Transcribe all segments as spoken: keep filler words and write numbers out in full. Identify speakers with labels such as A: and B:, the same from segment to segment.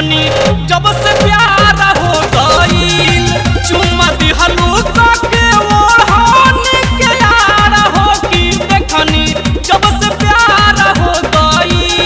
A: देखनी जब से प्यार हो गईल चुम्मा दिहलू के ओढ़नी के यार हो की देखनी जब से प्यार हो गईल।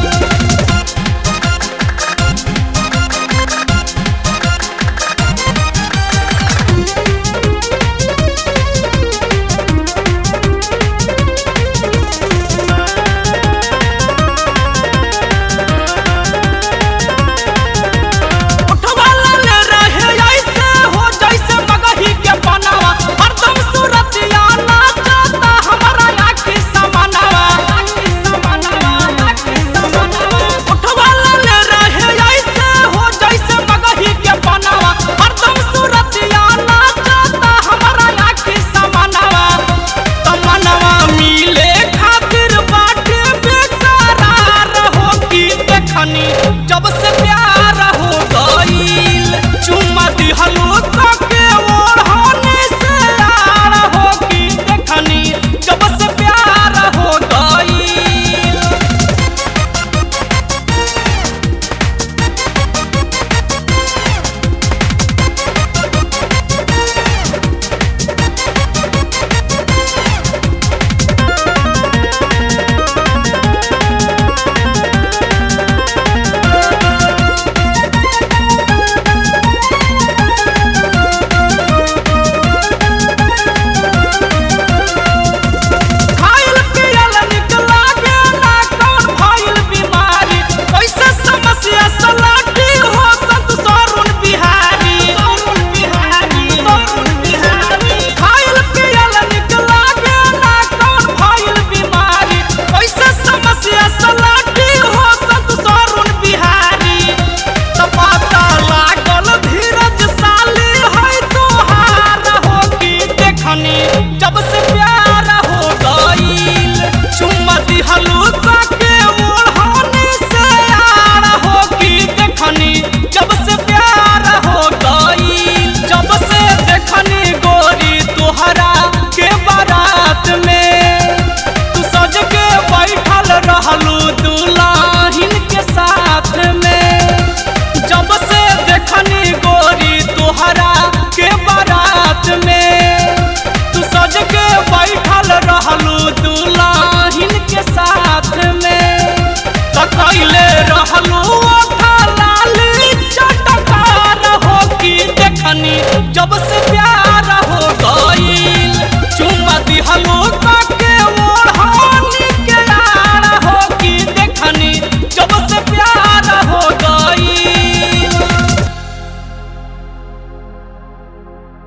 A: जब से प्यार हो गईल चुम्मा दिहलू के ओढ़नी से यार हो की देखनी जब से प्यार हो गईल। जब से प्यार हो गईल चुम्मा दिहलू के ओढ़नी से यार हो की देखनी जब से प्यार हो गईल। जब से देखनी गोरी तोहरा के बारात में तू सज के बैठल रहलू दुल्हन के साथ में जब से देखनी गोरी तोहरा के बारात में सज के बैठल रहलू दुल्हन के साथ में त कैले